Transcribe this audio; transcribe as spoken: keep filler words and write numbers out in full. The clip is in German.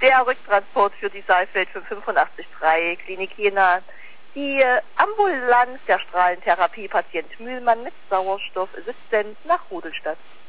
Der Rücktransport für die Saalfeld fünfundachtzig drei Klinik Jena. Die äh, Ambulanz der Strahlentherapie Patient Mühlmann mit Sauerstoff Assistent nach Rudolstadt.